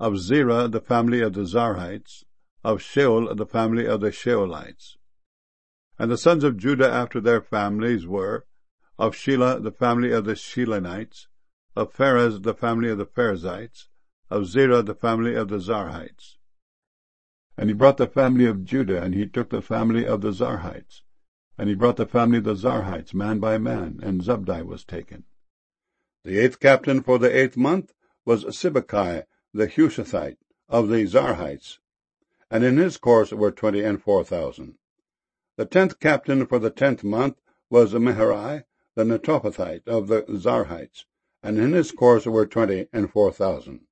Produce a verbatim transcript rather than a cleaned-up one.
Of Zerah, the family of the Zarhites. Of Shaul, the family of the Shaulites. And the sons of Judah after their families were, of Shelah, the family of the Shelanites. Of Pharez, the family of the Perizzites. Of Zerah, the family of the Zarhites. And he brought the family of Judah, and he took the family of the Zarhites. And he brought the family of the Zarhites, man by man, and Zabdi was taken. The eighth captain for the eighth month was Sibbecai, the Hushathite, of the Zarhites, and in his course were twenty and four thousand. The tenth captain for the tenth month was Meharai, the Netophathite, of the Zarhites, and in his course were twenty and four thousand.